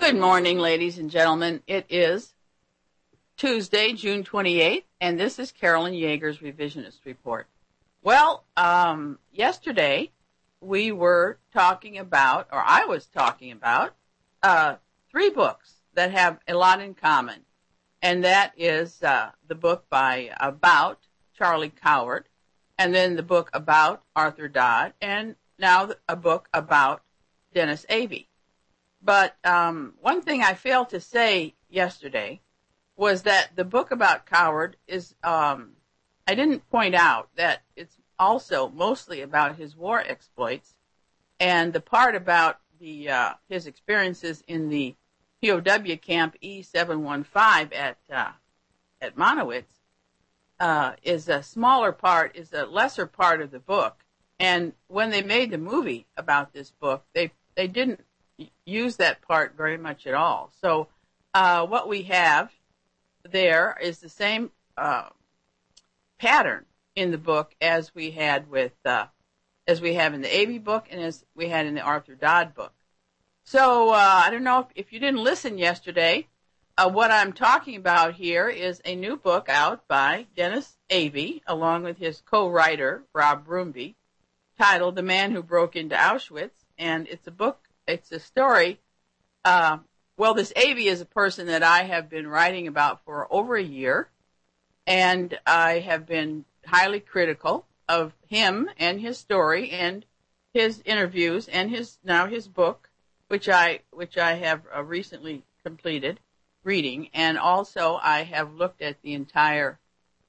Good morning, ladies and gentlemen. It is Tuesday, June 28th, and this is Carolyn Yeager's Revisionist Report. Well, yesterday we were talking about, or I was talking about, three books that have a lot in common, and that is the book about Charlie Coward, and then the book about Arthur Dodd, and now a book about Dennis Avey. But one thing I failed to say yesterday was that the book about Coward is, I didn't point out that it's also mostly about his war exploits, and the part about his experiences in the POW camp E715 at Monowitz is a smaller part, is a lesser part of the book. And when they made the movie about this book, they didn't use that part very much at all. So what we have there is the same pattern in the book as we had as we have in the Avey book and as we had in the Arthur Dodd book. So I don't know if you didn't listen yesterday. What I'm talking about here is a new book out by Dennis Avey, along with his co-writer Rob Broomby, titled "The Man Who Broke into Auschwitz," and it's a story. This Avey is a person that I have been writing about for over a year, and I have been highly critical of him and his story and his interviews and his book, which I have recently completed reading, and also I have looked at the entire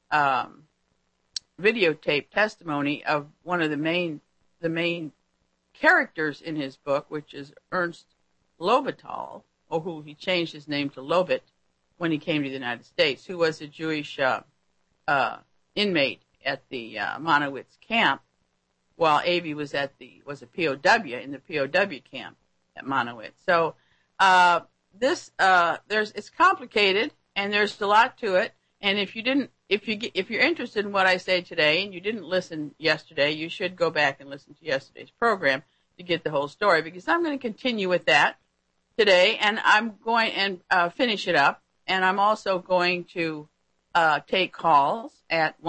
videotape testimony of one of the main characters in his book, which is Ernst Lobatal, or who he changed his name to Lobit when he came to the United States, who was a Jewish inmate at the Monowitz camp, while Avey was a POW in the POW camp at Monowitz. So it's complicated, and there's a lot to it. And if you're interested in what I say today and you didn't listen yesterday, you should go back and listen to yesterday's program to get the whole story, because I'm going to continue with that today, and I'm going and finish it up. And I'm also going to take calls at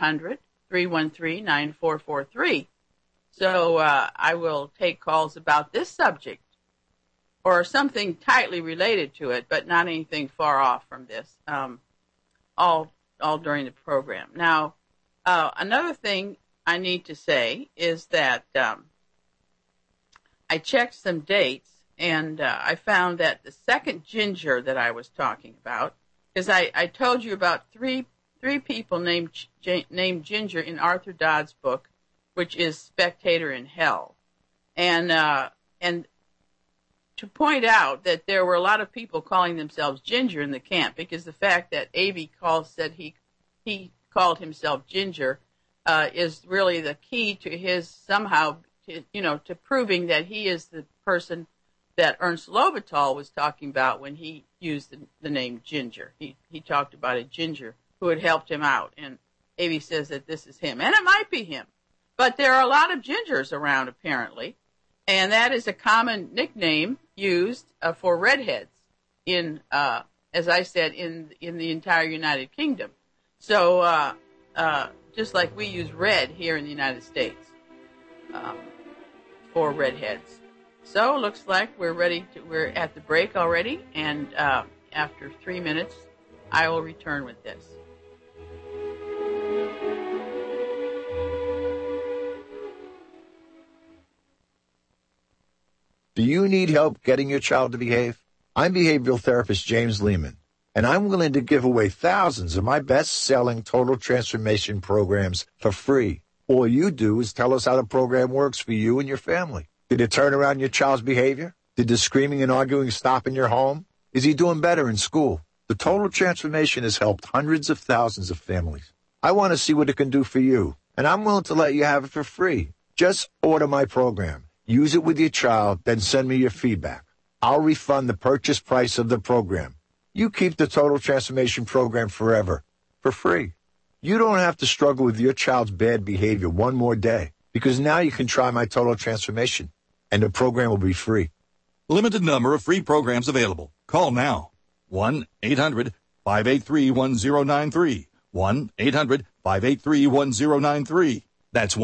1-800-313-9443. So I will take calls about this subject or something tightly related to it, but not anything far off from this, all during the program. Now, another thing I need to say is that I checked some dates, and I found that the second Ginger that I was talking about, because I told you about three people named Ginger in Arthur Dodd's book, which is Spectator in Hell, and to point out that there were a lot of people calling themselves Ginger in the camp, because the fact that Avey said he called himself Ginger is really the key to his to proving that he is the person that Ernst Lobatal was talking about when he used the name Ginger. He talked about a Ginger who had helped him out, and Avey says that this is him, and it might be him. But there are a lot of Gingers around, apparently, and that is a common nickname used for redheads in, as I said, in the entire United Kingdom. So just like we use red here in the United States for redheads. So looks like we're at the break already, and after 3 minutes, I will return with this. Do you need help getting your child to behave? I'm behavioral therapist James Lehman, and I'm willing to give away thousands of my best-selling total transformation programs for free. All you do is tell us how the program works for you and your family. Did it turn around your child's behavior? Did the screaming and arguing stop in your home? Is he doing better in school? The total transformation has helped hundreds of thousands of families. I want to see what it can do for you, and I'm willing to let you have it for free. Just order my program. Use it with your child, then send me your feedback. I'll refund the purchase price of the program. You keep the Total Transformation Program forever, for free. You don't have to struggle with your child's bad behavior one more day, because now you can try my Total Transformation, and the program will be free. Limited number of free programs available. Call now. 1-800-583-1093. 1-800-583-1093. That's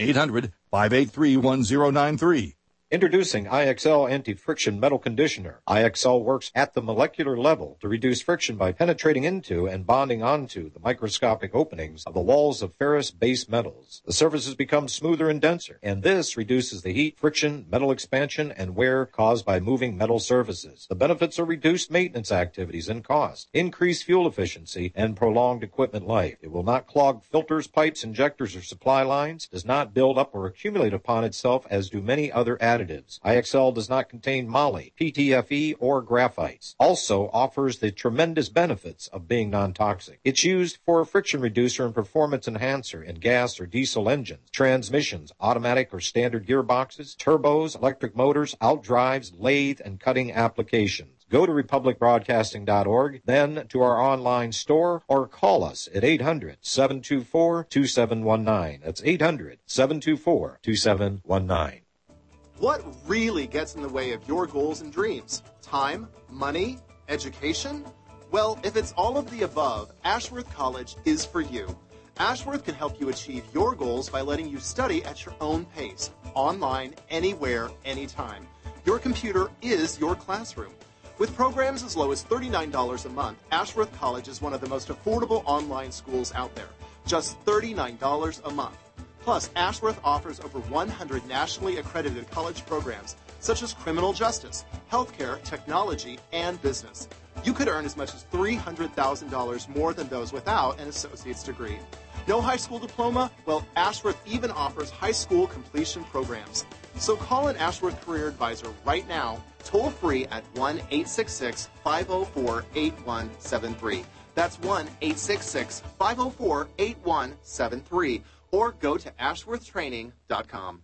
1-800-583-1093. Introducing IXL Anti-Friction Metal Conditioner. IXL works at the molecular level to reduce friction by penetrating into and bonding onto the microscopic openings of the walls of ferrous-based metals. The surfaces become smoother and denser, and this reduces the heat, friction, metal expansion, and wear caused by moving metal surfaces. The benefits are reduced maintenance activities and cost, increased fuel efficiency, and prolonged equipment life. It will not clog filters, pipes, injectors, or supply lines, does not build up or accumulate upon itself as do many other additives. IXL does not contain moly, PTFE, or graphites. Also offers the tremendous benefits of being non-toxic. It's used for a friction reducer and performance enhancer in gas or diesel engines, transmissions, automatic or standard gearboxes, turbos, electric motors, outdrives, lathe, and cutting applications. Go to republicbroadcasting.org, then to our online store, or call us at 800-724-2719. That's 800-724-2719. What really gets in the way of your goals and dreams? Time? Money? Education? Well, if it's all of the above, Ashworth College is for you. Ashworth can help you achieve your goals by letting you study at your own pace, online, anywhere, anytime. Your computer is your classroom. With programs as low as $39 a month, Ashworth College is one of the most affordable online schools out there. Just $39 a month. Plus, Ashworth offers over 100 nationally accredited college programs, such as criminal justice, healthcare, technology, and business. You could earn as much as $300,000 more than those without an associate's degree. No high school diploma? Well, Ashworth even offers high school completion programs. So call an Ashworth Career Advisor right now, toll free at 1-866-504-8173. That's 1-866-504-8173. Or go to ashworthtraining.com.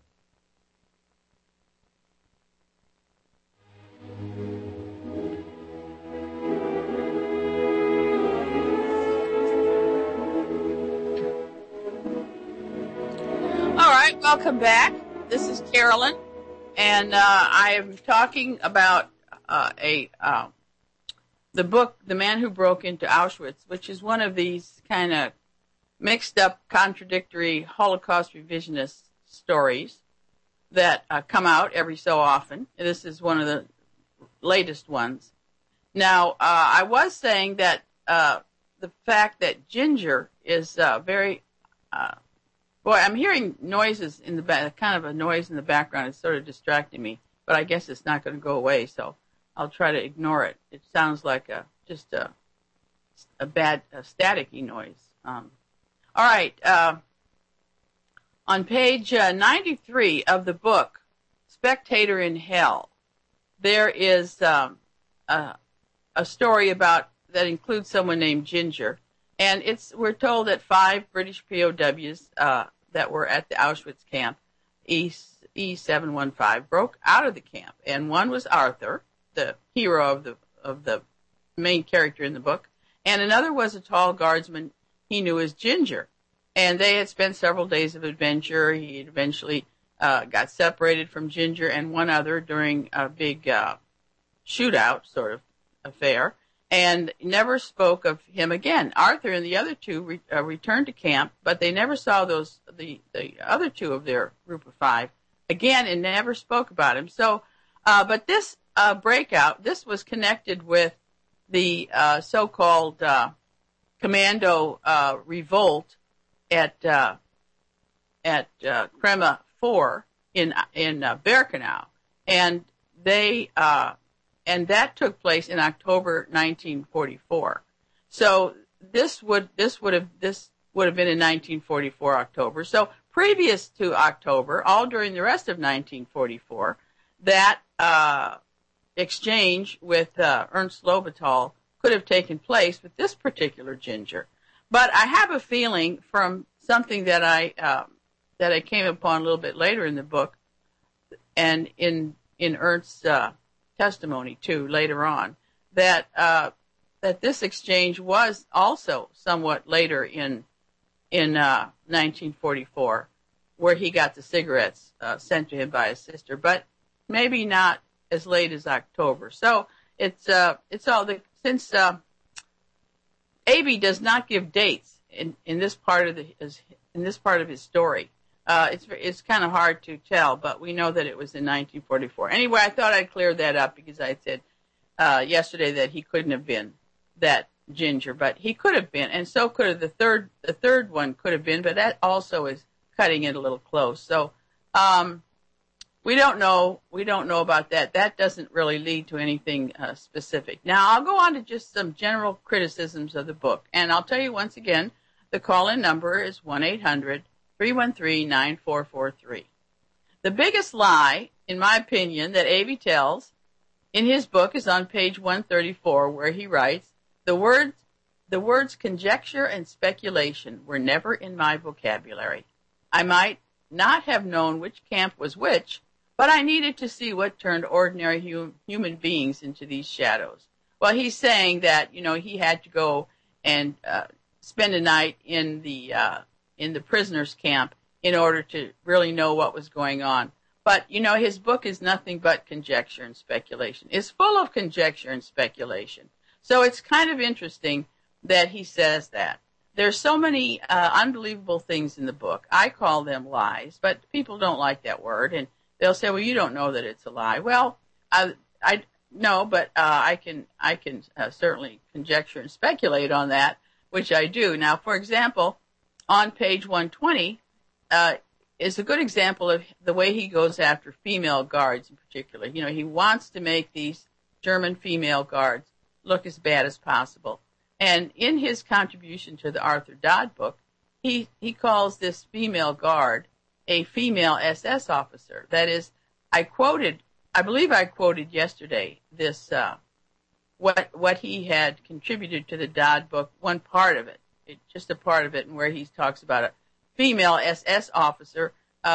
All right, welcome back. This is Carolyn, and I am talking about the book, The Man Who Broke into Auschwitz, which is one of these kind of mixed up, contradictory Holocaust revisionist stories that come out every so often. This is one of the latest ones. Now, I was saying that the fact that Ginger is very... boy, I'm hearing noises in the back, kind of a noise in the background. It's sort of distracting me, but I guess it's not going to go away, so I'll try to ignore it. It sounds like just a bad staticky noise. All right, on page 93 of the book, Spectator in Hell, there is a story about that includes someone named Ginger, and we're told that 5 British POWs that were at the Auschwitz camp, E715, broke out of the camp, and one was Arthur, the hero of the main character in the book, and another was a tall guardsman he knew as Ginger. And they had spent several days of adventure. He had eventually got separated from Ginger and one other during a big shootout sort of affair, and never spoke of him again. Arthur and the other two returned to camp, but they never saw the other two of their group of 5 again and never spoke about him. So, but this breakout, this was connected with the so-called commando revolt at Krema 4 in Birkenau, and that took place in October 1944. So this would have been in 1944 October. So previous to October, all during the rest of 1944, that exchange with Ernst Lobatal could have taken place with this particular Ginger. But I have a feeling from something that I came upon a little bit later in the book, and in Ernst's testimony too later on, that this exchange was also somewhat later in 1944, where he got the cigarettes sent to him by his sister, but maybe not as late as October. So it's all since Avey does not give dates in this part of his story. It's kind of hard to tell, but we know that it was in 1944. Anyway, I thought I'd clear that up because I said yesterday that he couldn't have been that Ginger, but he could have been, and so could have the third one could have been, but that also is cutting it a little close. So we don't know about that. That doesn't really lead to anything specific. Now I'll go on to just some general criticisms of the book, and I'll tell you once again, the call-in number is 1-800-313-9443. The biggest lie, in my opinion, that Avey tells in his book is on page 134, where he writes, The words conjecture and speculation were never in my vocabulary. I might not have known which camp was which, but I needed to see what turned ordinary human beings into these shadows. Well, he's saying that, he had to go and spend a night in the prisoners' camp in order to really know what was going on. But, his book is nothing but conjecture and speculation. It's full of conjecture and speculation. So it's kind of interesting that he says that. There's so many unbelievable things in the book. I call them lies, but people don't like that word, and they'll say, well, you don't know that it's a lie. Well, I know, but I can certainly conjecture and speculate on that, which I do. Now, for example, on page 120 is a good example of the way he goes after female guards in particular. He wants to make these German female guards look as bad as possible. And in his contribution to the Arthur Dodd book, he calls this female guard a female SS officer. That is, I believe I quoted yesterday this, what he had contributed to the Dodd book, one part of it, just a part of it, and where he talks about a female SS officer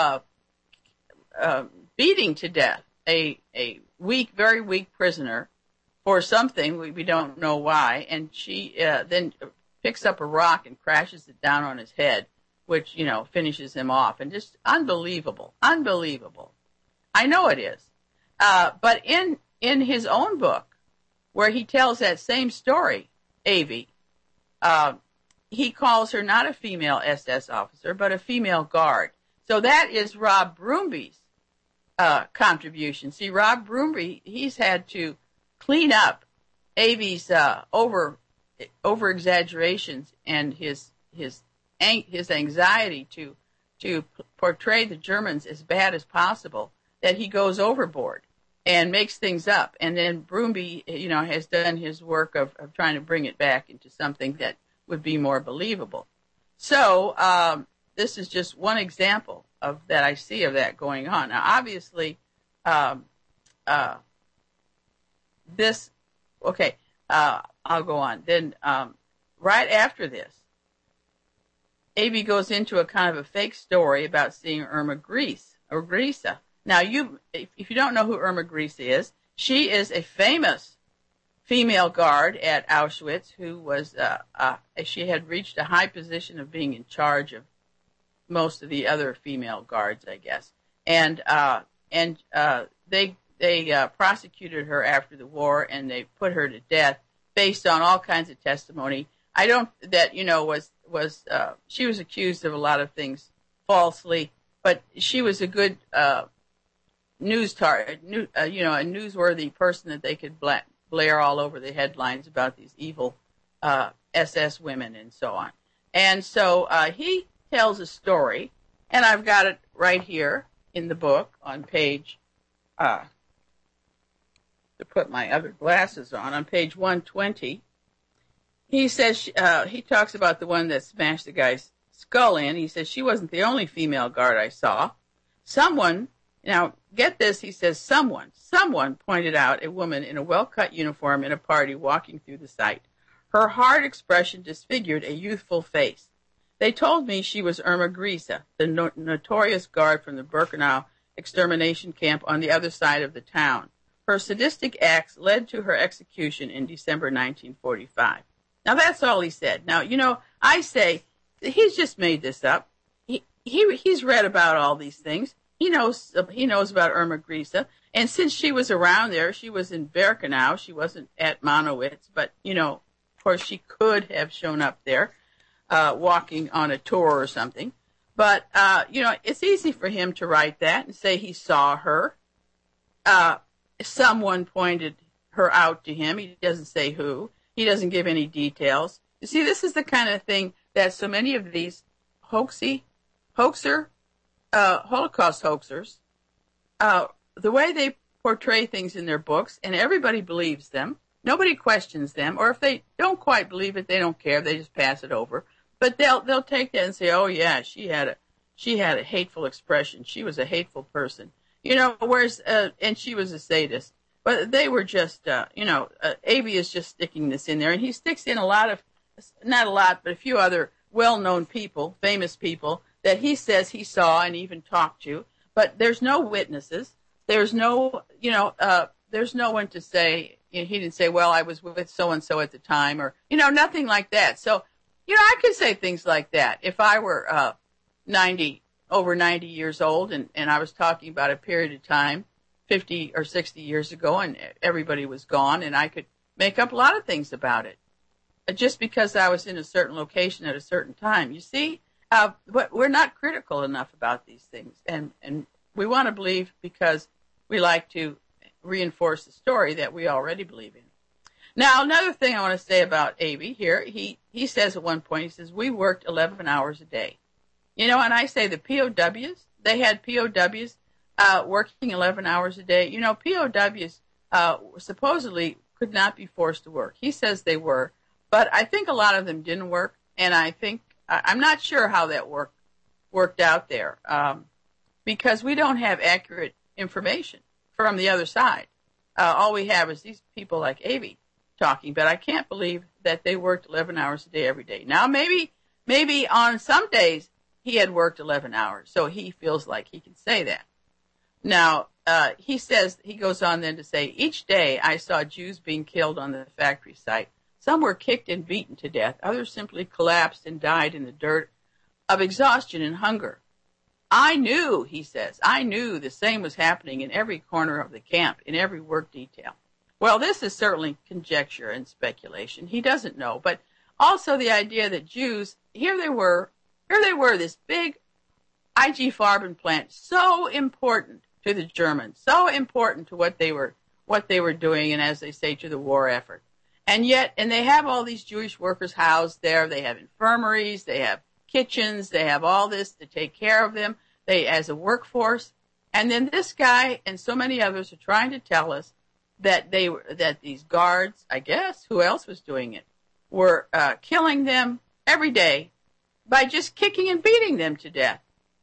beating to death a very weak prisoner for something, we don't know why, and she then picks up a rock and crashes it down on his head, which, finishes him off. And just unbelievable. I know it is. But in his own book, where he tells that same story, Avey, he calls her not a female SS officer, but a female guard. So that is Rob Broomby's contribution. See, Rob Broomby, he's had to clean up Avey's over exaggerations and his anxiety to portray the Germans as bad as possible, that he goes overboard and makes things up. And then Broomby, has done his work of trying to bring it back into something that would be more believable. So this is just one example of that I see of that going on. Now, obviously, I'll go on. Then right after this, Avey goes into a kind of a fake story about seeing Irma Grese. Now, if you don't know who Irma Grese is, she is a famous female guard at Auschwitz who was, she had reached a high position of being in charge of most of the other female guards, I guess. And they prosecuted her after the war, and they put her to death based on all kinds of testimony. She was accused of a lot of things falsely, but she was a good a newsworthy person that they could blare all over the headlines about these evil SS women and so on. And so he tells a story, and I've got it right here in the book on page, to put my other glasses on page 120. He says, he talks about the one that smashed the guy's skull in. He says, she wasn't the only female guard I saw. Someone, now get this, he says, someone pointed out a woman in a well-cut uniform in a party walking through the site. Her hard expression disfigured a youthful face. They told me she was Irma Grese, the notorious guard from the Birkenau extermination camp on the other side of the town. Her sadistic acts led to her execution in December 1945. Now, that's all he said. Now, I say, he's just made this up. He's read about all these things. he knows about Irma Grisa. And since she was around there, she was in Birkenau. She wasn't at Monowitz, but, of course, she could have shown up there walking on a tour or something. But, it's easy for him to write that and say he saw her. Someone pointed her out to him. He doesn't say who. He doesn't give any details. You see, this is the kind of thing that so many of these Holocaust hoaxers, the way they portray things in their books, and everybody believes them. Nobody questions them, or if they don't quite believe it, they don't care. They just pass it over. But they'll take that and say, "Oh yeah, she had a hateful expression. She was a hateful person." Whereas and she was a sadist. But they were just, Avey is just sticking this in there, and he sticks in not a lot, but a few other well-known people, famous people that he says he saw and even talked to. But there's no witnesses. There's no, there's no one to say, he didn't say, well, I was with so-and-so at the time, or, nothing like that. So, I could say things like that. If I were over 90 years old, and I was talking about a period of time, 50 or 60 years ago, and everybody was gone, and I could make up a lot of things about it, just because I was in a certain location at a certain time. You see, but we're not critical enough about these things, and we want to believe because we like to reinforce the story that we already believe in. Now, another thing I want to say about Avey here, he says at one point, he says, we worked 11 hours a day. And I say the POWs, they had POWs working 11 hours a day. POWs supposedly could not be forced to work. He says they were, but I think a lot of them didn't work, and I'm not sure how that worked out there, because we don't have accurate information from the other side. All we have is these people like Avey talking, but I can't believe that they worked 11 hours a day every day. Now, maybe on some days he had worked 11 hours, so he feels like he can say that. Now, he goes on then to say, each day I saw Jews being killed on the factory site. Some were kicked and beaten to death. Others simply collapsed and died in the dirt of exhaustion and hunger. I knew, he says, the same was happening in every corner of the camp, in every work detail. Well, this is certainly conjecture and speculation. He doesn't know, but also the idea that Jews, here they were, this big IG Farben plant, so important to the Germans, so important to what they were doing, and as they say, to the war effort. And they have all these Jewish workers housed there. They have infirmaries, they have kitchens, they have all this to take care of them, as a workforce. And then this guy and so many others are trying to tell us that these guards, I guess, who else was doing it, were killing them every day by just kicking and beating them to death.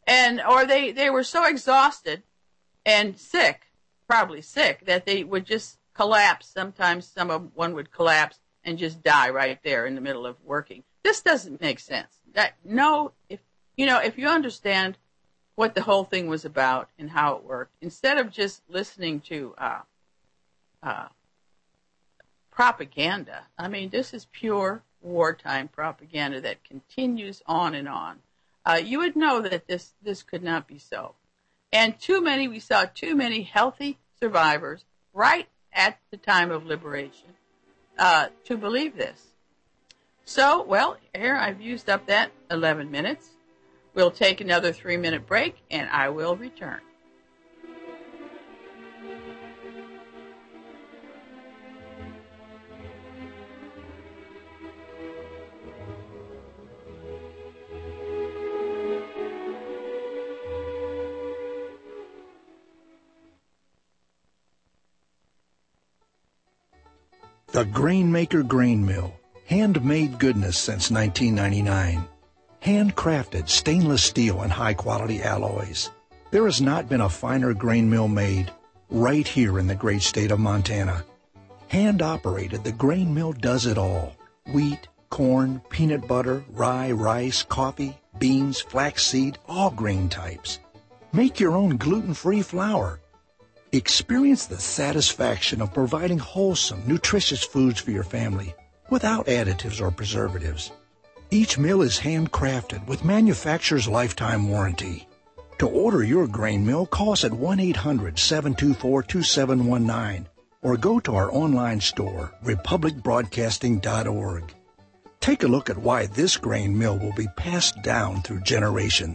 Or they were so exhausted and sick, probably sick, that they would just collapse. Sometimes one would collapse and just die right there in the middle of working. This doesn't make sense. If you understand what the whole thing was about and how it worked, instead of just listening to propaganda. I mean, this is pure wartime propaganda that continues on and on. You would know that this could not be so. And we saw too many healthy survivors right at the time of liberation to believe this. So, well, here I've used up that 11 minutes. We'll take another 3-minute break, and I will return. The Grainmaker Grain Mill. Handmade goodness since 1999. Handcrafted stainless steel and high-quality alloys. There has not been a finer grain mill made right here in the great state of Montana. Hand-operated, the grain mill does it all. Wheat, corn, peanut butter, rye, rice, coffee, beans, flaxseed, all grain types. Make your own gluten-free flour. Experience the satisfaction of providing wholesome, nutritious foods for your family without additives or preservatives. Each mill is handcrafted with manufacturer's lifetime warranty. To order your grain mill, call us at 1-800-724-2719 or go to our online store, republicbroadcasting.org. Take a look at why this grain mill will be passed down through generations.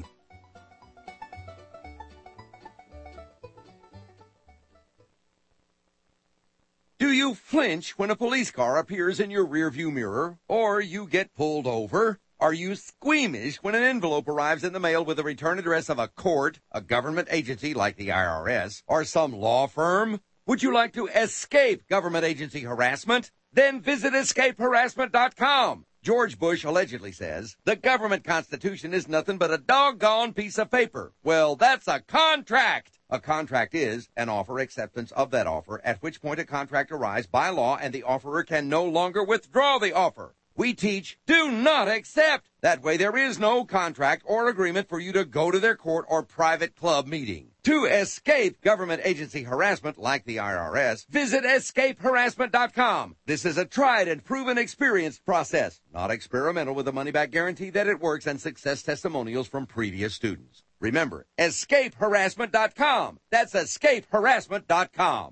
Do you flinch when a police car appears in your rearview mirror or you get pulled over? Are you squeamish when an envelope arrives in the mail with the return address of a court, a government agency like the IRS, or some law firm? Would you like to escape government agency harassment? Then visit escapeharassment.com. George Bush allegedly says, the government constitution is nothing but a doggone piece of paper. Well, that's a contract. A contract is an offer acceptance of that offer, at which point a contract arrives by law and the offerer can no longer withdraw the offer. We teach, do not accept. That way there is no contract or agreement for you to go to their court or private club meeting. To escape government agency harassment like the IRS, visit escapeharassment.com. This is a tried and proven experience process, not experimental, with a money-back guarantee that it works and success testimonials from previous students. Remember, escapeharassment.com. That's escapeharassment.com.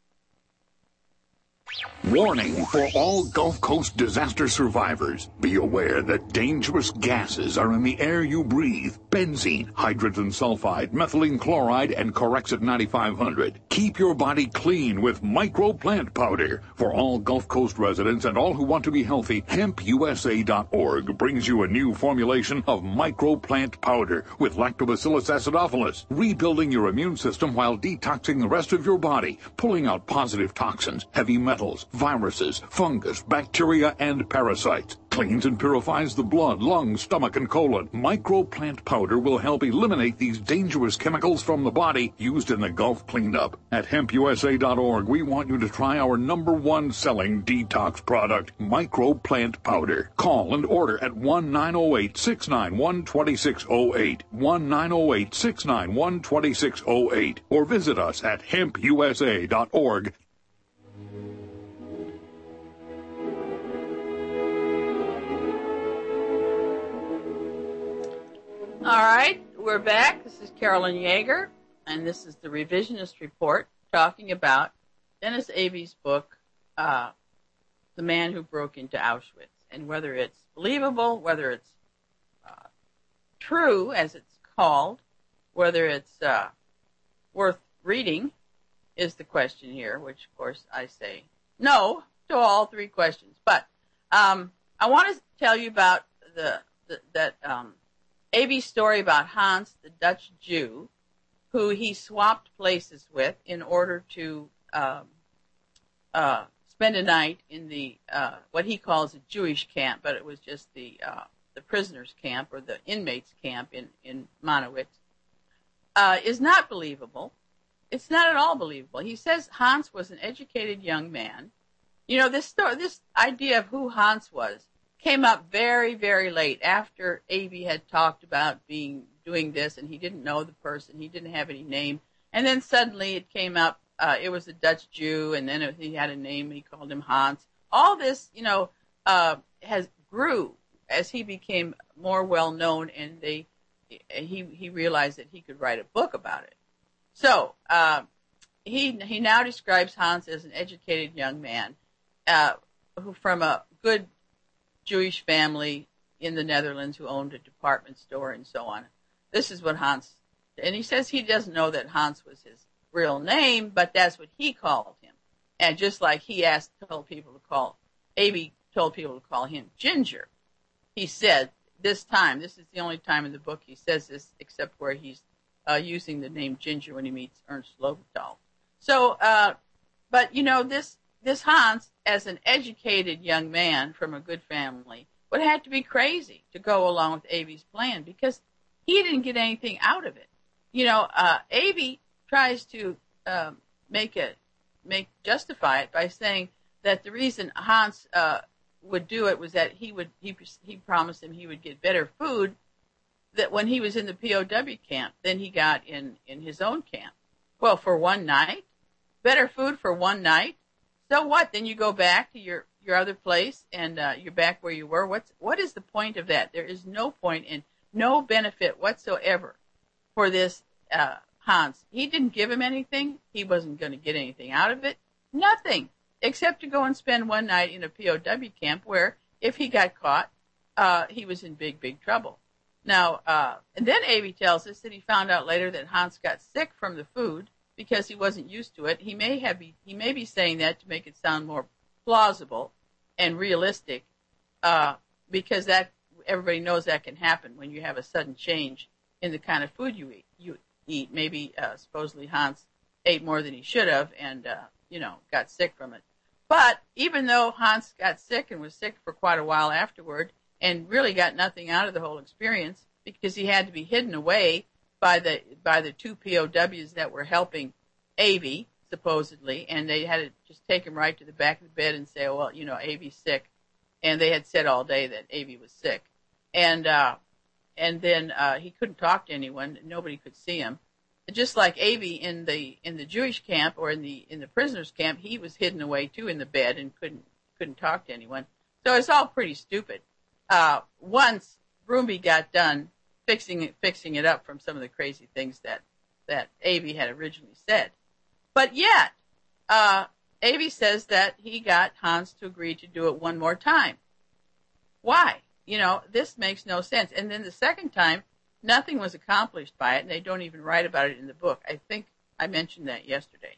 Warning for all Gulf Coast disaster survivors. Be aware that dangerous gases are in the air you breathe. Benzene, hydrogen sulfide, methylene chloride, and Corexit 9500. Keep your body clean with microplant powder. For all Gulf Coast residents and all who want to be healthy, hempusa.org brings you a new formulation of microplant powder with Lactobacillus acidophilus, rebuilding your immune system while detoxing the rest of your body, pulling out positive toxins, heavy metals, viruses, fungus, bacteria, and parasites. Cleans and purifies the blood, lungs, stomach, and colon. Microplant powder will help eliminate these dangerous chemicals from the body used in the Gulf cleanup. At hempusa.org, we want you to try our #1 selling detox product, Microplant powder. Call and order at 1-908-691-2608, 1-908-691-2608, or visit us at hempusa.org. All right, we're back. This is Carolyn Yeager, and this is the Revisionist Report, talking about Dennis Aby's book, The Man Who Broke into Auschwitz, and whether it's believable, whether it's true, as it's called, whether it's worth reading is the question here, which, of course, I say no to all three questions. But I want to tell you about Aby's story about Hans, the Dutch Jew, who he swapped places with in order to spend a night in the what he calls a Jewish camp, but it was just the prisoners' camp or the inmates' camp in Monowitz, is not believable. It's not at all believable. He says Hans was an educated young man. You know, this idea of who Hans was came up very, very late after Aby had talked about doing this, and he didn't know the person. He didn't have any name. And then suddenly it came up, it was a Dutch Jew, and then he had a name, he called him Hans. All this, has grew as he became more well-known, and he realized that he could write a book about it. So he now describes Hans as an educated young man who from a good Jewish family in the Netherlands who owned a department store and so on. This is what Hans, and he says he doesn't know that Hans was his real name, but that's what he called him. And just like Aby told people to call him Ginger, he said this is the only time in the book he says this, except where he's using the name Ginger when he meets Ernst Lobenthal. So, but this Hans, as an educated young man from a good family, would have to be crazy to go along with Aby's plan because he didn't get anything out of it. Aby tries to justify it by saying that the reason Hans would do it was that he promised him he would get better food that when he was in the POW camp than he got in his own camp. Well, for one night, better food for one night. So what? Then you go back to your other place and you're back where you were. What is the point of that? There is no point and no benefit whatsoever for this Hans. He didn't give him anything. He wasn't going to get anything out of it. Nothing, except to go and spend one night in a POW camp where, if he got caught, he was in big, big trouble. Now, and then Avey tells us that he found out later that Hans got sick from the food because he wasn't used to it. He may be saying that to make it sound more plausible and realistic, because that everybody knows that can happen when you have a sudden change in the kind of food you eat. Maybe supposedly Hans ate more than he should have, and got sick from it. But even though Hans got sick and was sick for quite a while afterward, and really got nothing out of the whole experience because he had to be hidden away by the two POWs that were helping Avey, supposedly, and they had to just take him right to the back of the bed and say, oh, well, Avey's sick. And they had said all day that Avey was sick. And then he couldn't talk to anyone. Nobody could see him. Just like Avey in the Jewish camp or in the prisoners camp, he was hidden away too in the bed and couldn't talk to anyone. So it's all pretty stupid. Once Broomby got done fixing it up from some of the crazy things that Avey had originally said. But yet, Avey says that he got Hans to agree to do it one more time. Why? This makes no sense. And then the second time, nothing was accomplished by it, and they don't even write about it in the book. I think I mentioned that yesterday.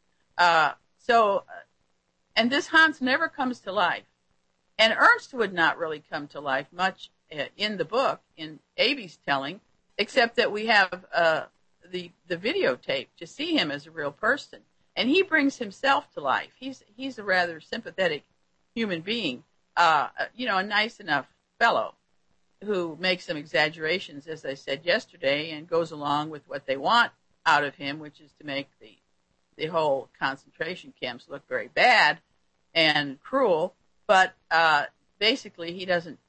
And this Hans never comes to life. And Ernst would not really come to life much in the book, in Avey's telling, except that we have the videotape to see him as a real person. And he brings himself to life. He's a rather sympathetic human being, a nice enough fellow who makes some exaggerations, as I said yesterday, and goes along with what they want out of him, which is to make the whole concentration camps look very bad and cruel. But basically, he doesn't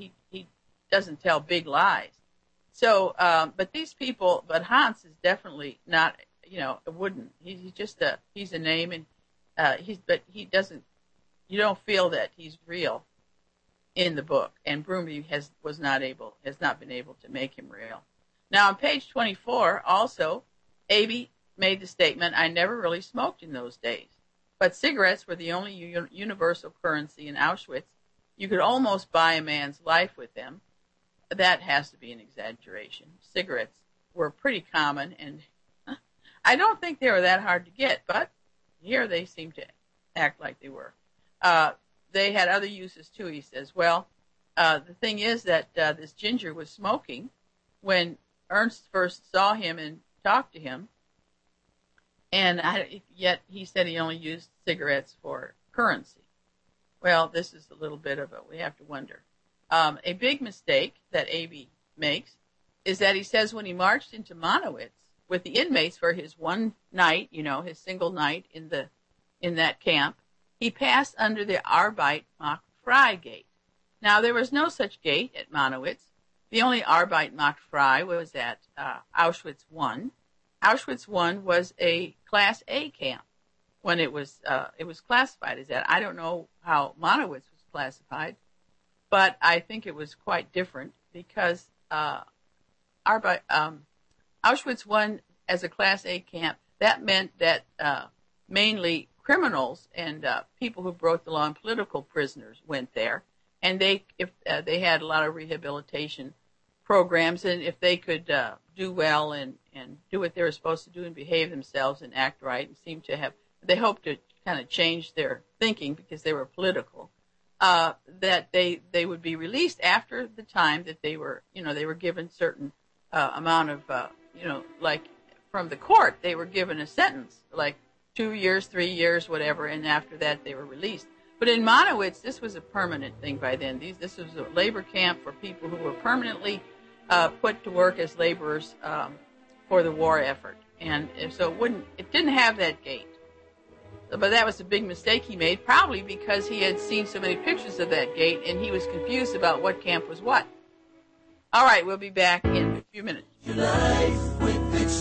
tell big lies. So, but these people, but Hans is definitely not, wouldn't. He's a name, and but he doesn't. You don't feel that he's real in the book, and Broomby has not been able to make him real. Now, on page 24, also, Avey made the statement, "I never really smoked in those days. But cigarettes were the only universal currency in Auschwitz. You could almost buy a man's life with them." That has to be an exaggeration. Cigarettes were pretty common, and I don't think they were that hard to get, but here they seem to act like they were. They had other uses, too, he says. Well, the thing is that this Ginger was smoking when Ernst first saw him and talked to him. And yet he said he only used cigarettes for currency. Well, this is a little bit of we have to wonder. A big mistake that Avey makes is that he says when he marched into Monowitz with the inmates for his one night, his single night in that camp, he passed under the Arbeit macht frei gate. Now, there was no such gate at Monowitz. The only Arbeit macht frei was at Auschwitz I. Auschwitz I was a Class A camp when it was classified as that. I don't know how Monowitz was classified, but I think it was quite different because Auschwitz I as a Class A camp, that meant that mainly criminals and people who broke the law and political prisoners went there, and they had a lot of rehabilitation programs, and if they could do well and do what they were supposed to do and behave themselves and act right and seem to have, they hoped to kind of change their thinking because they were political, that they would be released after the time that they were given certain amount of, like from the court, they were given a sentence, like 2 years, 3 years, whatever, and after that they were released. But in Monowitz, this was a permanent thing by then. This was a labor camp for people who were permanently put to work as laborers for the war effort. And so it didn't have that gate. But that was a big mistake he made, probably because he had seen so many pictures of that gate and he was confused about what camp was what. All right, we'll be back in a few minutes. Your life with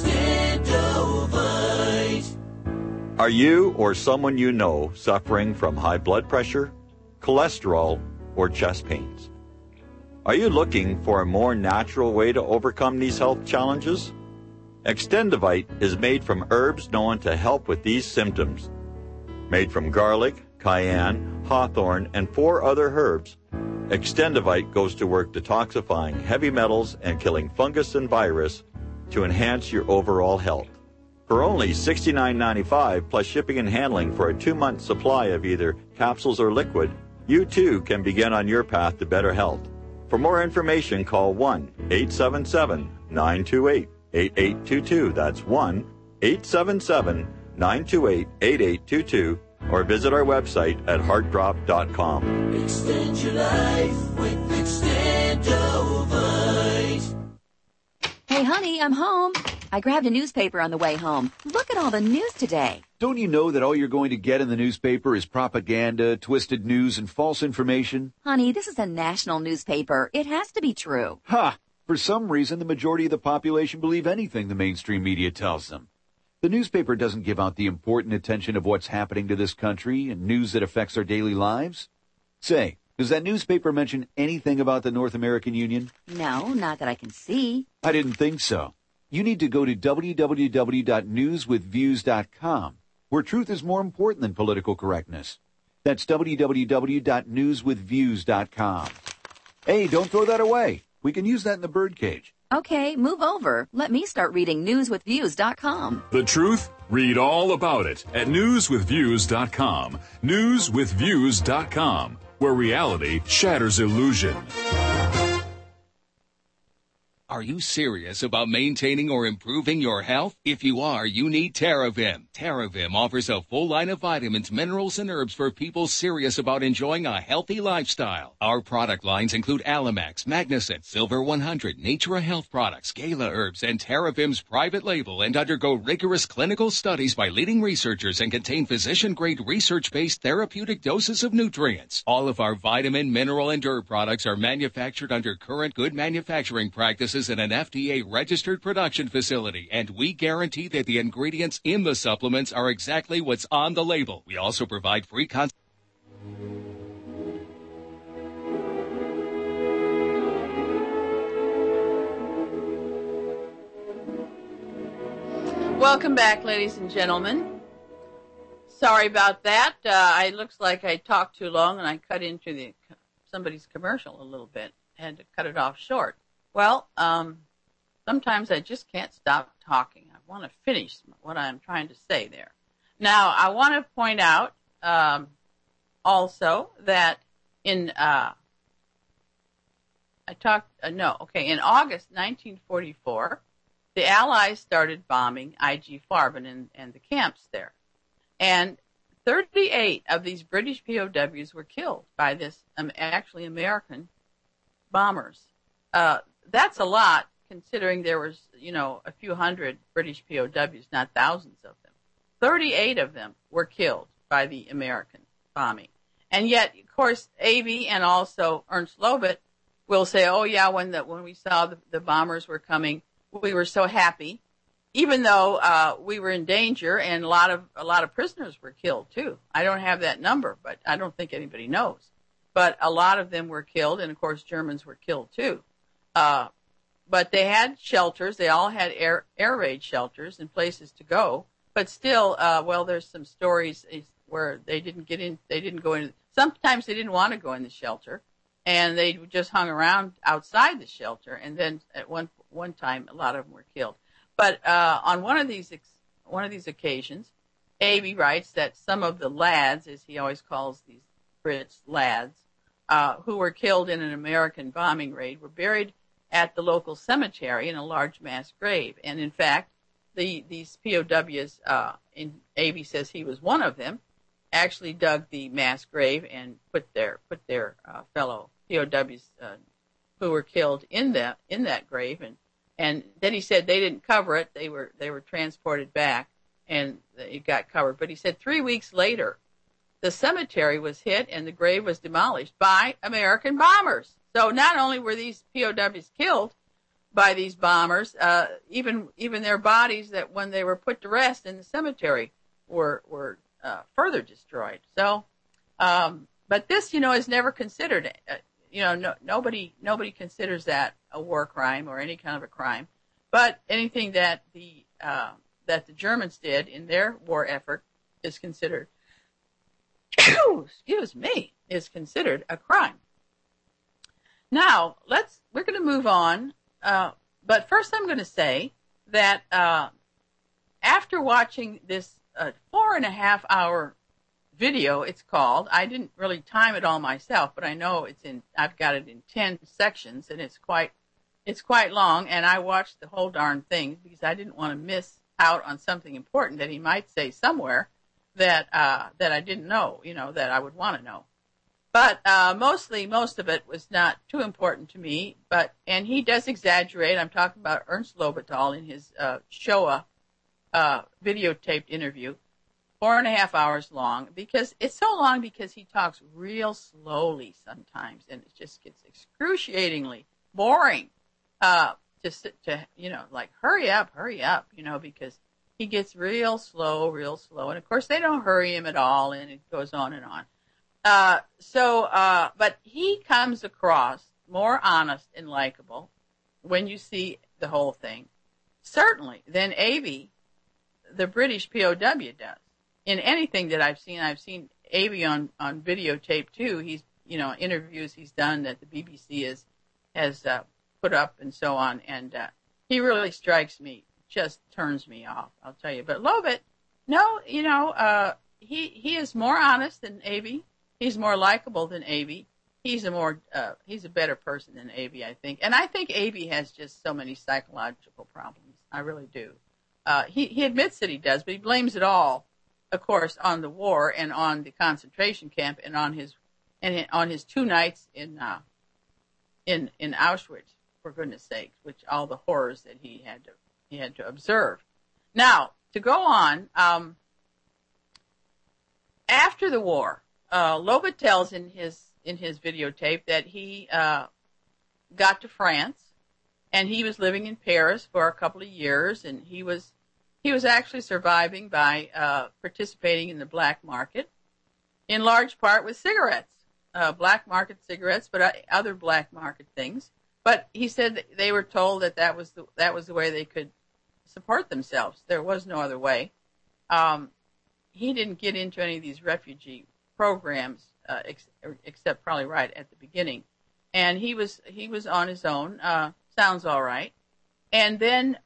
Extendovite. Are you or someone you know suffering from high blood pressure, cholesterol, or chest pains? Are you looking for a more natural way to overcome these health challenges? Extendivite is made from herbs known to help with these symptoms. Made from garlic, cayenne, hawthorn, and 4 other herbs, Extendivite goes to work detoxifying heavy metals and killing fungus and virus to enhance your overall health. For only $69.95 plus shipping and handling for a 2-month supply of either capsules or liquid, you too can begin on your path to better health. For more information, call 1-877-928-8822. That's 1-877-928-8822. Or visit our website at heartdrop.com. Extend your life with Extendovite. Hey, honey, I'm home. I grabbed a newspaper on the way home. Look at all the news today. Don't you know that all you're going to get in the newspaper is propaganda, twisted news, and false information? Honey, this is a national newspaper. It has to be true. Ha! For some reason, the majority of the population believe anything the mainstream media tells them. The newspaper doesn't give out the important attention of what's happening to this country and news that affects our daily lives. Say, does that newspaper mention anything about the North American Union? No, not that I can see. I didn't think so. You need to go to www.newswithviews.com, where truth is more important than political correctness. That's www.newswithviews.com. Hey, don't throw that away. We can use that in the birdcage. Okay, move over. Let me start reading newswithviews.com. The truth? Read all about it at newswithviews.com. Newswithviews.com, where reality shatters illusion. Are you serious about maintaining or improving your health? If you are, you need TerraVim. TerraVim offers a full line of vitamins, minerals, and herbs for people serious about enjoying a healthy lifestyle. Our product lines include Alamax, Magnicent, Silver 100, Natura Health Products, Gala Herbs, and TerraVim's private label, and undergo rigorous clinical studies by leading researchers and contain physician-grade research-based therapeutic doses of nutrients. All of our vitamin, mineral, and herb products are manufactured under current good manufacturing practices in an FDA-registered production facility, and we guarantee that the ingredients in the supplements are exactly what's on the label. We also provide free Welcome back, ladies and gentlemen. Sorry about that. It looks like I talked too long and I cut into somebody's commercial a little bit. I had to cut it off short. Well, sometimes I just can't stop talking. I want to finish what I'm trying to say there. Now, I want to point out also that in August 1944, the Allies started bombing IG Farben and the camps there. And 38 of these British POWs were killed by this actually American bombers. That's a lot, considering there was, a few hundred British POWs, not thousands of them. 38 of them were killed by the American bombing. And yet, of course, Avey and also Ernst Lobet will say, oh yeah, when we saw the bombers were coming, we were so happy, even though we were in danger and a lot of prisoners were killed too. I don't have that number, but I don't think anybody knows. But a lot of them were killed, and of course Germans were killed too. But they had shelters. They all had air raid shelters and places to go. But still, there's some stories where they didn't get in. They didn't go in. Sometimes they didn't want to go in the shelter, and they just hung around outside the shelter. And then at one time, a lot of them were killed. But on one of these occasions, Avey writes that some of the lads, as he always calls these Brits lads, who were killed in an American bombing raid, were buried at the local cemetery in a large mass grave. And in fact, these POWs, Avey says he was one of them, actually dug the mass grave and put their fellow POWs who were killed in that grave. And then he said they didn't cover it. They were transported back and it got covered. But he said 3 weeks later, the cemetery was hit and the grave was demolished by American bombers. So not only were these POWs killed by these bombers, even their bodies that when they were put to rest in the cemetery were further destroyed. So, but this, is never considered. Nobody considers that a war crime or any kind of a crime. But anything that the that the Germans did in their war effort is considered, is considered a crime. Now, we're going to move on, but first I'm going to say that after watching this 4.5-hour video, it's called, I didn't really time it all myself, but I know I've got it in 10 sections, and it's quite long, and I watched the whole darn thing because I didn't want to miss out on something important that he might say somewhere that I didn't know, that I would want to know. But most of it was not too important to me. And he does exaggerate. I'm talking about Ernst Lobatal in his Shoah videotaped interview, 4.5 hours long. Because it's so long because he talks real slowly sometimes, and it just gets excruciatingly boring. Just to like hurry up, because he gets real slow, and of course they don't hurry him at all, and it goes on and on. But he comes across more honest and likable when you see the whole thing, certainly, than Avey, the British POW, does. In anything that I've seen Avey on videotape too. He's, interviews he's done that the BBC has put up and so on, and he really strikes me, just turns me off, I'll tell you. But Lobet, no, he is more honest than Avey. He's more likable than Avey. He's a better person than Avey, I think. And I think Avey has just so many psychological problems. I really do. He admits that he does, but he blames it all, of course, on the war and on the concentration camp and on his 2 nights in Auschwitz, for goodness sakes, which all the horrors that he had to observe. Now, to go on, after the war, Lobet tells in his videotape that he got to France, and he was living in Paris for a couple of years, and he was actually surviving by participating in the black market, in large part with cigarettes, black market cigarettes, but other black market things. But he said that they were told that was the way they could support themselves. There was no other way. He didn't get into any of these refugee programs, except probably right at the beginning, and he was on his own. Sounds all right. And then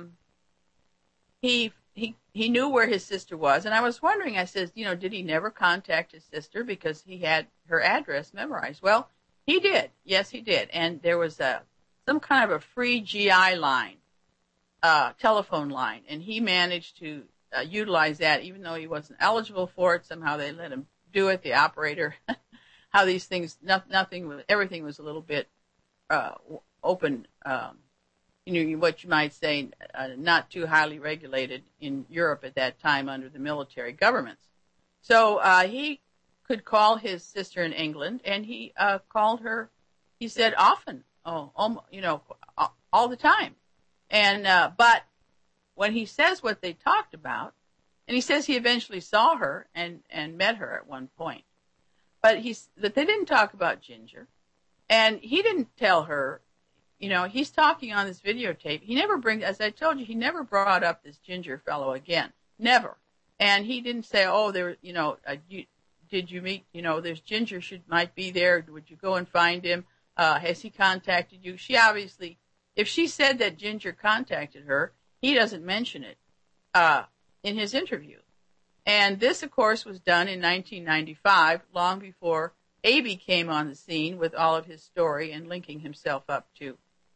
he knew where his sister was, and I was wondering. I said, did he never contact his sister because he had her address memorized? Well, he did. Yes, he did. And there was some kind of a free GI line, telephone line, and he managed to utilize that, even though he wasn't eligible for it. Somehow they let him do it, the operator. How these things, everything was a little bit open, what you might say, not too highly regulated in Europe at that time under the military governments. So he could call his sister in England, and he called her, he said, often, all the time. And but when he says what they talked about, and he says he eventually saw her and met her at one point, but that they didn't talk about Ginger, and he didn't tell her. He's talking on this videotape. He never as I told you, he never brought up this Ginger fellow again, never. And he didn't say, did you meet? There's Ginger might be there. Would you go and find him? Has he contacted you? She obviously, if she said that Ginger contacted her, he doesn't mention it in his interview. And this, of course, was done in 1995, long before Avey came on the scene with all of his story and linking himself up to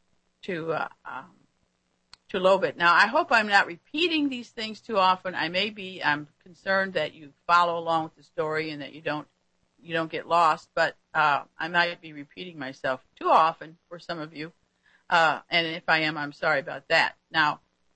Lobet. Now, I hope I'm not repeating these things too often. I'm concerned that you follow along with the story and that you don't get lost. But I might be repeating myself too often for some of you. And if I am, I'm sorry about that. Now,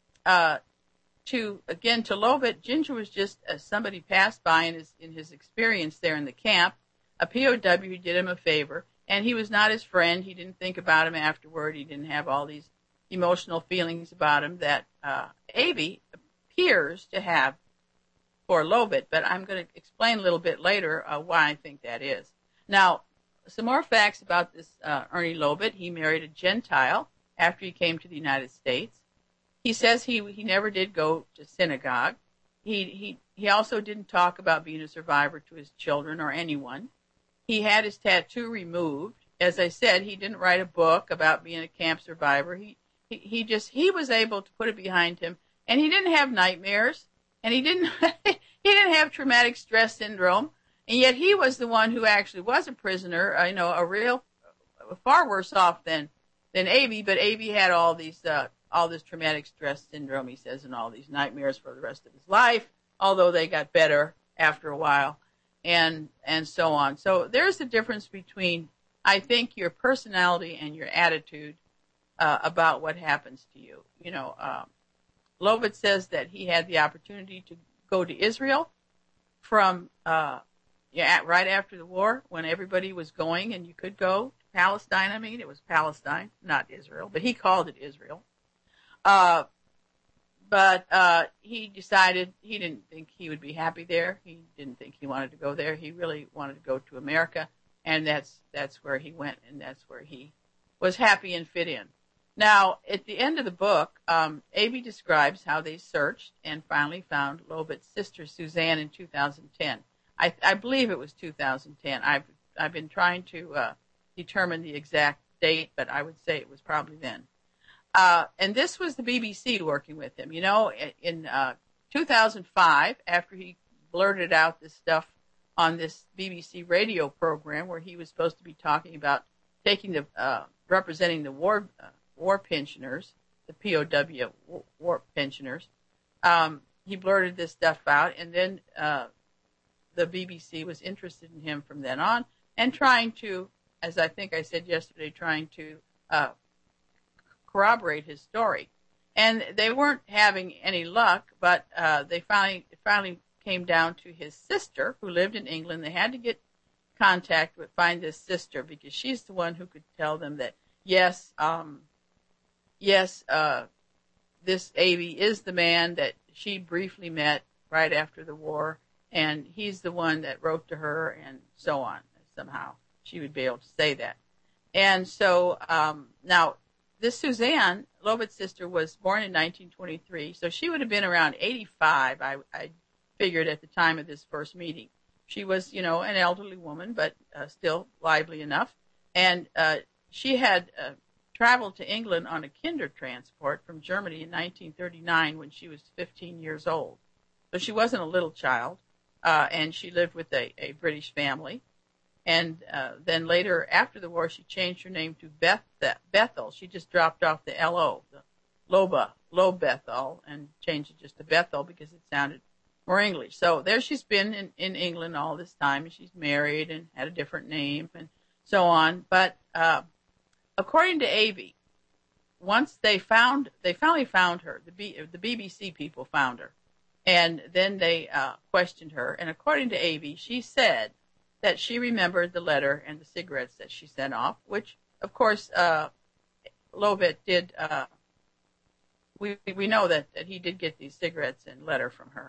to Lobet, Ginger was just somebody passed by in his experience there in the camp, a POW who did him a favor, and he was not his friend. He didn't think about him afterward. He didn't have all these emotional feelings about him that Avey appears to have for Lobet, but I'm going to explain a little bit later why I think that is. Now, some more facts about this Ernie Lobet. He married a Gentile after he came to the United States. He says he never did go to synagogue. He also didn't talk about being a survivor to his children or anyone. He had his tattoo removed. As I said, he didn't write a book about being a camp survivor. He was able to put it behind him, and he didn't have nightmares, and he didn't have traumatic stress syndrome, and yet he was the one who actually was a prisoner. Far worse off than Avey, but Avey had all this traumatic stress syndrome, he says, and all these nightmares for the rest of his life, although they got better after a while, and so on. So there's a difference between, I think, your personality and your attitude about what happens to you. Lovett says that he had the opportunity to go to Israel from right after the war, when everybody was going, and you could go to Palestine. I mean, it was Palestine, not Israel, but he called it Israel. But he decided he didn't think he would be happy there. He didn't think he wanted to go there. He really wanted to go to America, and that's where he went, and that's where he was happy and fit in. Now, at the end of the book, Avey describes how they searched and finally found Lovett's sister, Suzanne, in 2010. I believe it was 2010. I've been trying to determine the exact date, but I would say it was probably then. And this was the BBC working with him. In 2005, after he blurted out this stuff on this BBC radio program where he was supposed to be talking about representing the war pensioners, the POW war pensioners, he blurted this stuff out, and then the BBC was interested in him from then on, and trying to, as I think I said yesterday, corroborate his story. And they weren't having any luck, but it finally came down to his sister, who lived in England. They had to get contact with, find this sister, because she's the one who could tell them that, yes, this Avey is the man that she briefly met right after the war, and he's the one that wrote to her, and so on. Somehow she would be able to say that. And so now this Suzanne, Lovett's sister, was born in 1923, so she would have been around 85, I figured, at the time of this first meeting. She was, an elderly woman, but still lively enough. And she had traveled to England on a kinder transport from Germany in 1939 when she was 15 years old. So she wasn't a little child, and she lived with a British family. And then later, after the war, she changed her name to Bethel. She just dropped off the L-O, the Lobethal, and changed it just to Bethel because it sounded more English. So there she's been in England all this time, and she's married and had a different name and so on. But according to Avey, once they finally found her, the BBC people found her, and then they questioned her. And according to Avey, she said that she remembered the letter and the cigarettes that she sent off, which, of course, Lovett did. We know that he did get these cigarettes and letter from her,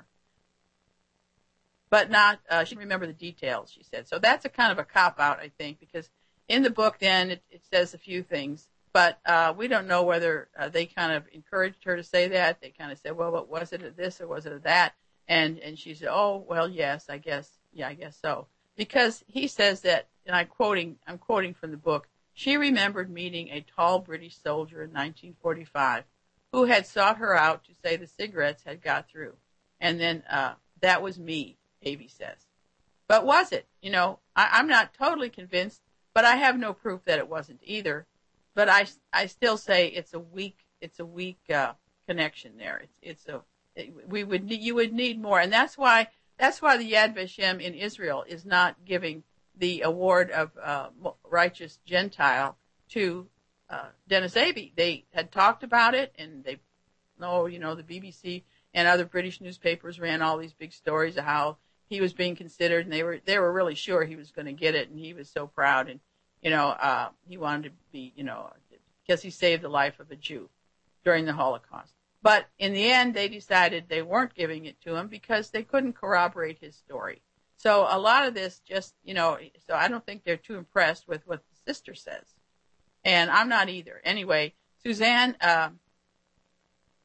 but not. She didn't remember the details, she said. So that's a kind of a cop-out, I think, because in the book then it says a few things, but we don't know whether they kind of encouraged her to say that. They kind of said, well, what was it of this or was it of that? And she said, oh, well, yes, I guess so. Because he says that, and I'm quoting from the book, she remembered meeting a tall British soldier in 1945 who had sought her out to say the cigarettes had got through. And then that was me, Avey says. But was it? I'm not totally convinced, but I have no proof that it wasn't either. But I still say it's a weak connection there. You would need more, and that's why the Yad Vashem in Israel is not giving the award of righteous Gentile to Dennis Avey. They had talked about it, and the BBC and other British newspapers ran all these big stories of how he was being considered, and they were really sure he was going to get it, and he was so proud, and he wanted to be, because he saved the life of a Jew during the Holocaust. But in the end, they decided they weren't giving it to him because they couldn't corroborate his story. So a lot of this just, so I don't think they're too impressed with what the sister says. And I'm not either. Anyway, Suzanne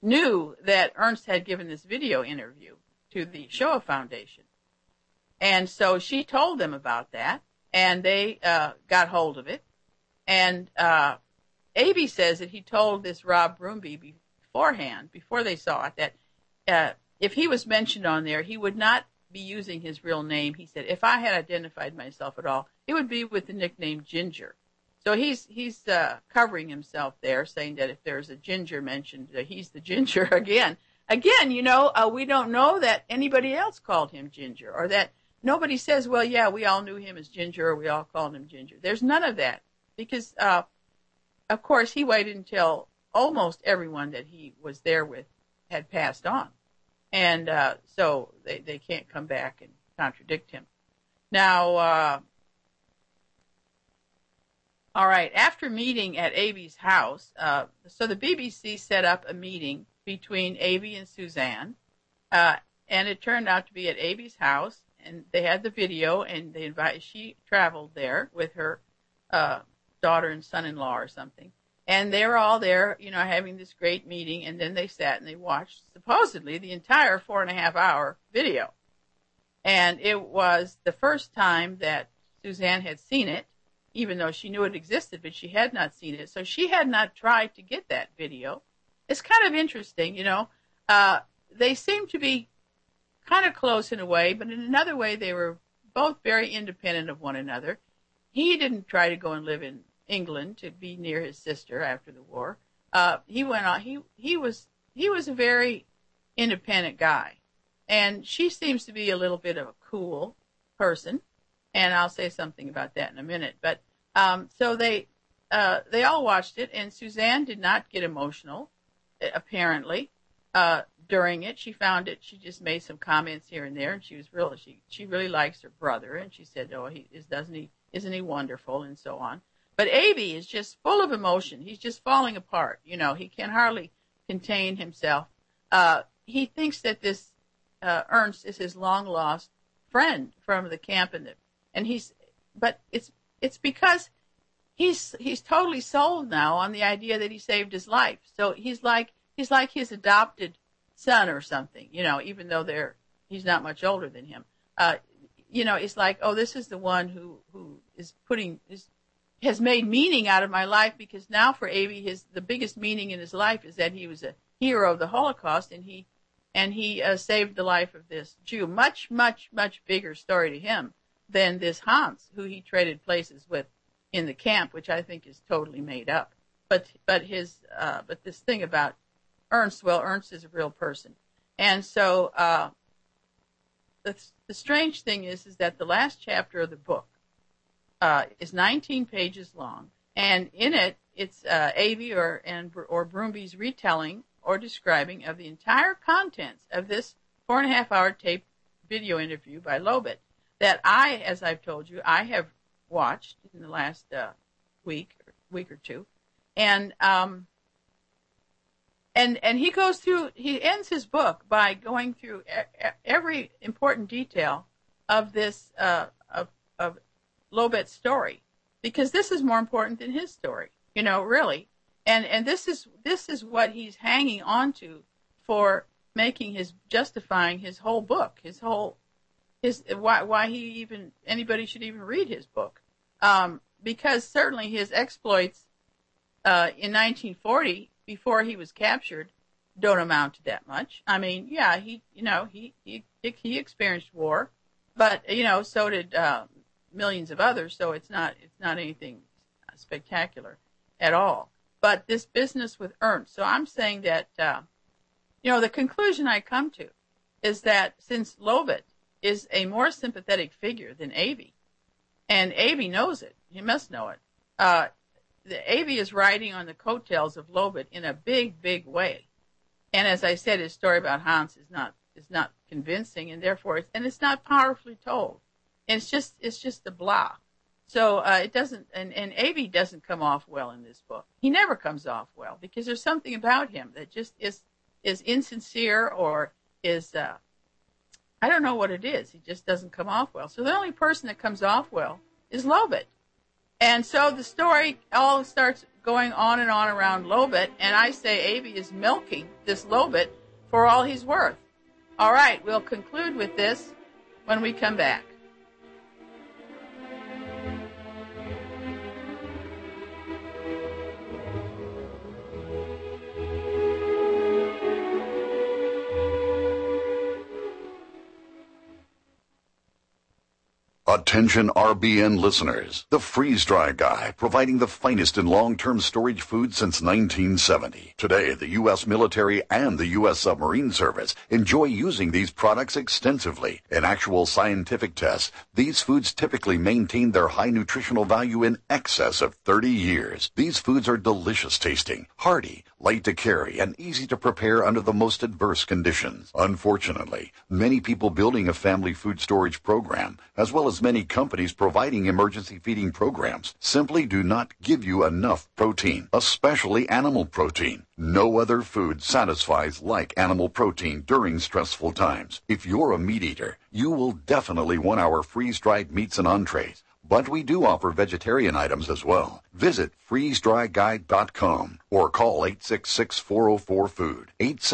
knew that Ernst had given this video interview to the Shoah Foundation. And so she told them about that, and they got hold of it. And Avey says that he told this Rob Brumby beforehand, before they saw it, that if he was mentioned on there, he would not be using his real name. He said, if I had identified myself at all, it would be with the nickname Ginger. So he's covering himself there, saying that if there's a Ginger mentioned, he's the Ginger again. Again, we don't know that anybody else called him Ginger, or that nobody says, well, yeah, we all knew him as Ginger, or we all called him Ginger. There's none of that, because, of course, he waited until almost everyone that he was there with had passed on. And so they can't come back and contradict him. Now, all right, after meeting at Avey's house, so the BBC set up a meeting between Avey and Suzanne, and it turned out to be at Avey's house, and they had the video, and she traveled there with her daughter and son-in-law or something. And they were all there, having this great meeting, and then they sat and they watched, supposedly, the entire 4.5-hour video. And it was the first time that Suzanne had seen it, even though she knew it existed, but she had not seen it. So she had not tried to get that video. It's kind of interesting, they seem to be kind of close in a way, but in another way, they were both very independent of one another. He didn't try to go and live in England to be near his sister after the war. He went on. He was a very independent guy, and she seems to be a little bit of a cool person, and I'll say something about that in a minute. But so they all watched it, and Suzanne did not get emotional, apparently, during it. She found it. She just made some comments here and there, and she really likes her brother, and she said, "Oh, isn't he wonderful?" and so on. But Avey is just full of emotion. He's just falling apart. He can hardly contain himself. He thinks that this Ernst is his long-lost friend from the camp, but it's because he's totally sold now on the idea that he saved his life. So he's like his adopted son or something. Even though he's not much older than him. It's like, oh, this is the one who has made meaning out of my life, because now for Avey, the biggest meaning in his life is that he was a hero of the Holocaust, and he saved the life of this Jew. Much, much, much bigger story to him than this Hans, who he traded places with in the camp, which I think is totally made up. But this thing about Ernst, well, Ernst is a real person, and so the strange thing is that the last chapter of the book is 19 pages long, and in it, it's Avey or Brumby's retelling or describing of the entire contents of this 4.5-hour tape video interview by Lobet that as I've told you, I have watched in the last week or two, and he goes through. He ends his book by going through every important detail of this of Lobet's story, because this is more important than his story, really. And this is what he's hanging on to for justifying his whole book, why anybody should even read his book. Because certainly his exploits in 1940, before he was captured, don't amount to that much. I mean, yeah, he experienced war, but so did millions of others, so it's not anything spectacular at all. But this business with Ernst, so I'm saying that the conclusion I come to is that since Lobet is a more sympathetic figure than Avey, and Avey knows it, he must know it, Avey is riding on the coattails of Lobet in a big, big way. And as I said, his story about Hans is not convincing, and therefore it's not powerfully told. And it's just a blah. So it doesn't, and Avey doesn't come off well in this book. He never comes off well, because there's something about him that just is insincere, or is I don't know what it is. He just doesn't come off well. So the only person that comes off well is Lobet. And so the story all going on and on around Lobit, and I say Abe is milking this Lobit for all he's worth. All right, we'll conclude with this when we come back. Attention RBN listeners. The Freeze Dry Guy, providing the finest in long-term storage food since 1970. Today, the U.S. military and the U.S. submarine service enjoy using these products extensively. In actual scientific tests, these foods typically maintain their high nutritional value in excess of 30 years. These foods are delicious tasting, hearty, light to carry, and easy to prepare under the most adverse conditions. Unfortunately, many people building a family food storage program, as well as many companies providing emergency feeding programs, simply do not give you enough protein, especially animal protein. No other food satisfies like animal protein during stressful times. If you're a meat eater, you will definitely want our freeze-dried meats and entrees. But we do offer vegetarian items as well. Visit freezedryguide.com or call 866-404-FOOD,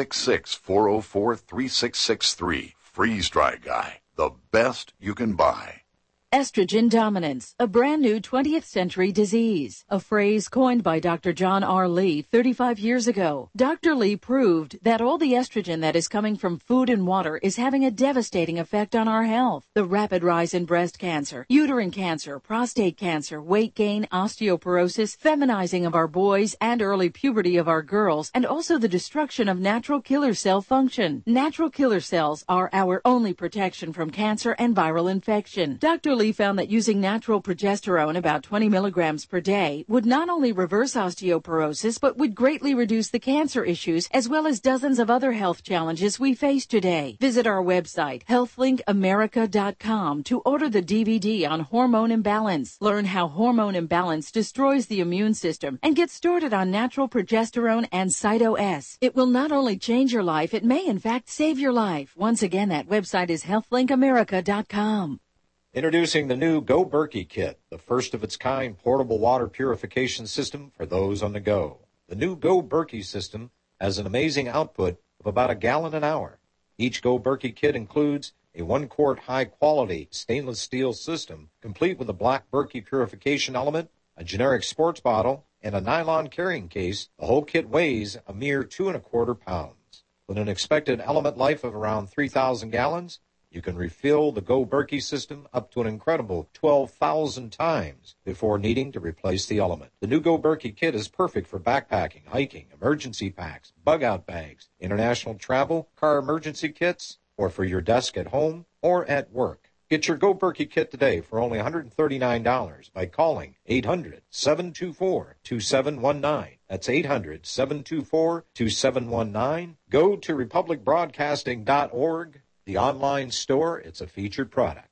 866-404-3663. Freeze Dry Guy, the best you can buy. Estrogen dominance, a brand new 20th century disease, a phrase coined by Dr. John R. Lee 35 years ago. Dr. Lee proved that all the estrogen that is coming from food and water is having a devastating effect on our health. The rapid rise in breast cancer, uterine cancer, prostate cancer, weight gain, osteoporosis, feminizing of our boys, and early puberty of our girls, and also the destruction of natural killer cell function. Natural killer cells are our only protection from cancer and viral infection. Dr. Lee found that using natural progesterone, about 20 milligrams per day, would not only reverse osteoporosis, but would greatly reduce the cancer issues as well as dozens of other health challenges we face today. Visit our website, healthlinkAmerica.com, to order the DVD on hormone imbalance. Learn how hormone imbalance destroys the immune system and get started on natural progesterone and Cyto-S. It will not only change your life, it may in fact save your life. Once again, that website is healthlinkAmerica.com. Introducing the new Go Berkey Kit, the first of its kind portable water purification system for those on the go. The new Go Berkey system has an amazing output of about a gallon an hour. Each Go Berkey kit includes a 1-quart high-quality stainless steel system, complete with a black Berkey purification element, a generic sports bottle, and a nylon carrying case. The whole kit weighs a mere 2¼ pounds. With an expected element life of around 3,000 gallons, you can refill the Go Berkey system up to an incredible 12,000 times before needing to replace the element. The new Go Berkey kit is perfect for backpacking, hiking, emergency packs, bug-out bags, international travel, car emergency kits, or for your desk at home or at work. Get your Go Berkey kit today for only $139 by calling 800-724-2719. That's 800-724-2719. Go to republicbroadcasting.org. The online store, it's a featured product.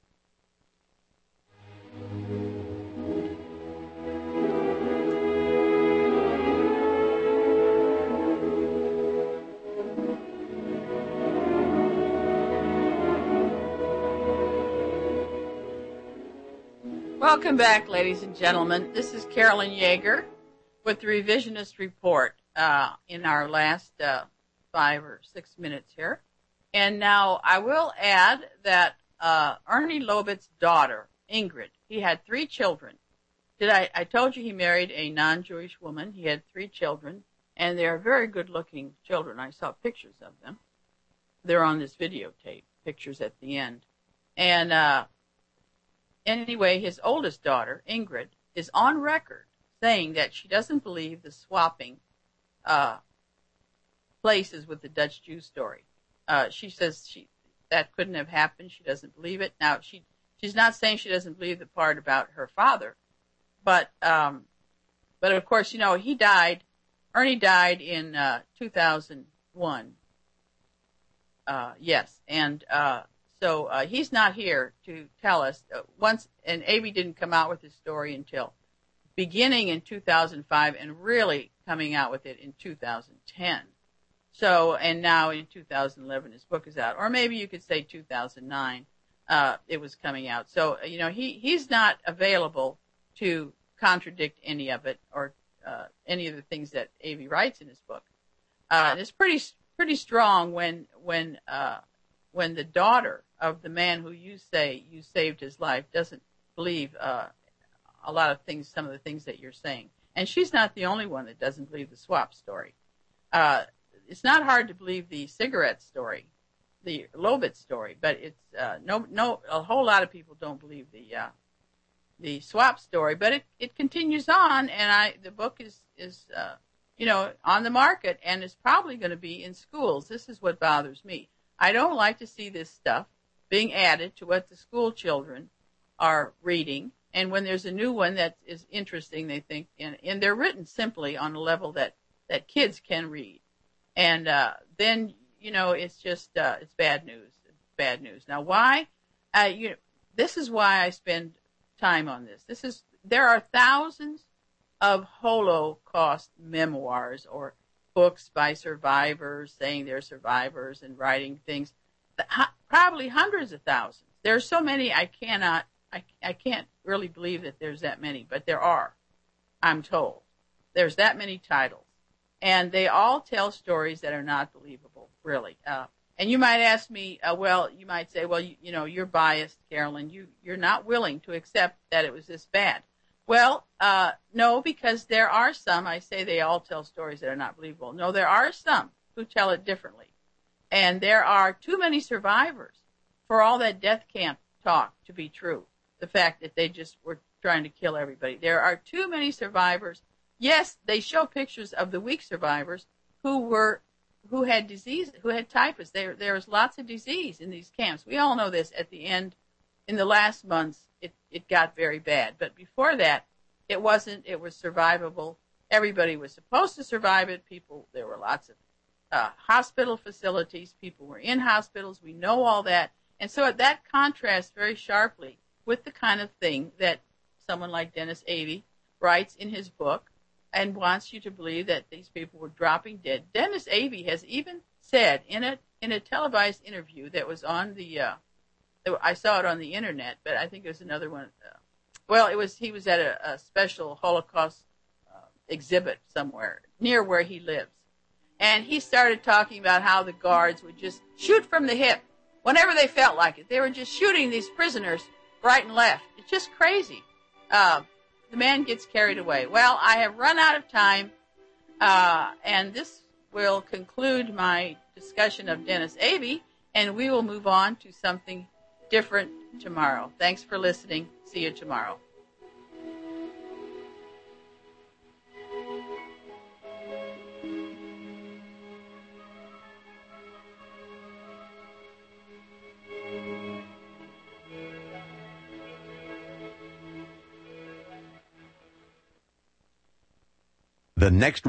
Welcome back, ladies and gentlemen. This is Carolyn Yeager with the Revisionist Report in our last 5 or 6 minutes here. And now I will add that Ernie Lobit's daughter, Ingrid, he had 3 children. I told you he married a non-Jewish woman. He had 3 children, and they are very good-looking children. I saw pictures of them. They're on this videotape, pictures at the end. And anyway, his oldest daughter, Ingrid, is on record saying that she doesn't believe the swapping places with the Dutch Jew story. She says that couldn't have happened. She doesn't believe it. Now, she's not saying she doesn't believe the part about her father, but of course, you know, Ernie died in 2001. Yes, and so he's not here to tell us and Abe didn't come out with his story until beginning in 2005 and really coming out with it in 2010. So, and now in 2011, his book is out. Or maybe you could say 2009, it was coming out. So, you know, he's not available to contradict any of it or any of the things that Avey writes in his book. And it's pretty strong when the daughter of the man who you say you saved his life doesn't believe a lot of things, some of the things that you're saying. And she's not the only one that doesn't believe the swap story. It's not hard to believe the cigarette story, the Lobit story, but it's a whole lot of people don't believe the swap story. But it continues on, and the book is on the market, and it's probably going to be in schools. This is what bothers me. I don't like to see this stuff being added to what the school children are reading. And when there's a new one that is interesting, they think, and they're written simply on a level that kids can read. And then, it's just, it's bad news. It's bad news. Now, why? This is why I spend time on this. There are thousands of Holocaust memoirs or books by survivors saying they're survivors and writing things. Probably hundreds of thousands. There are so many I can't really believe that there's that many, but there are, I'm told. There's that many titles. And they all tell stories that are not believable, really. And you might ask me, you might say, you're biased, Carolyn. You're not willing to accept that it was this bad. Well, no, because there are some, I say they all tell stories that are not believable. No, there are some who tell it differently. And there are too many survivors for all that death camp talk to be true. The fact that they just were trying to kill everybody. There are too many survivors. Yes, they show pictures of the weak survivors who had disease, who had typhus. There was lots of disease in these camps. We all know this. At the end, in the last months, it got very bad. But before that, it wasn't. It was survivable. Everybody was supposed to survive it. There were lots of hospital facilities. People were in hospitals. We know all that. And so that contrasts very sharply with the kind of thing that someone like Dennis Avey writes in his book and wants you to believe that these people were dropping dead. Dennis Avey has even said in a televised interview that was on I saw it on the internet, but I think it was another one. He was at a special Holocaust exhibit somewhere near where he lives. And he started talking about how the guards would just shoot from the hip whenever they felt like it. They were just shooting these prisoners right and left. It's just crazy. The man gets carried away. Well, I have run out of time, and this will conclude my discussion of Dennis Avey, and we will move on to something different tomorrow. Thanks for listening. See you tomorrow. The next